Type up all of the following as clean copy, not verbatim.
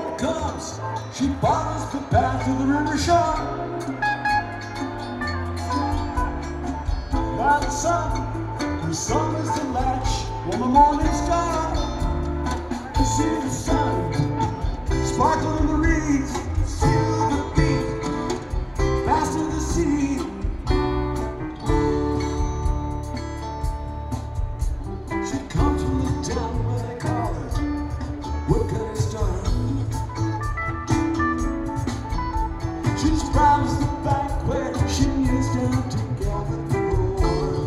night comes, she follows the path to the river shore. By the sun, whose song is to latch on the morning star. You see the sun sparkle in the reeds, feel the beat, fast in the sea. She comes from the town where they call her Woodcutter's Star. She's promised the bank where she kneels down to gather the gold.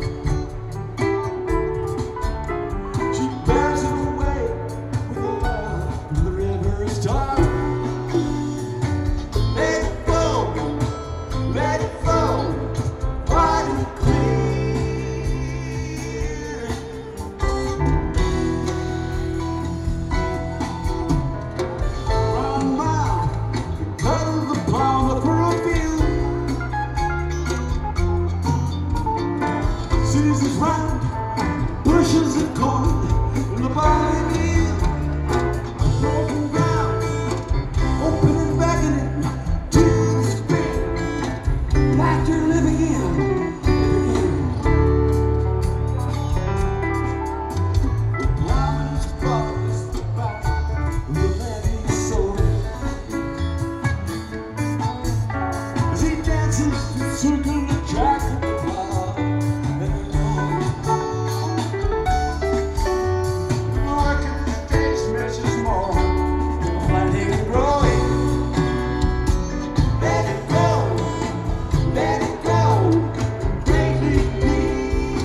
She bears it away with a love from the river star. Let it flow, bright and clear. Round round, the cut of the palm of her field. Seasons round, bushels of corn in the barley meal. Broken ground, open and beckoning to the spring. Laughter living in, The plowman is fatherless, the back of the land he sold. As he dances, circling the track of the plow and the road. Working the days measures more than planting and growing. Let it go, greatly feel.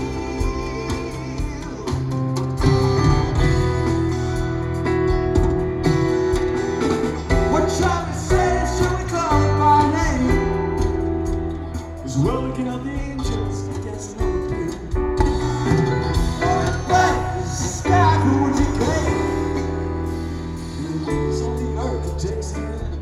What shall we say? Shall we call it by name? As well looking at the angels against the blue. Oh, bright as the sky, who would you claim? It's on the earth that takes in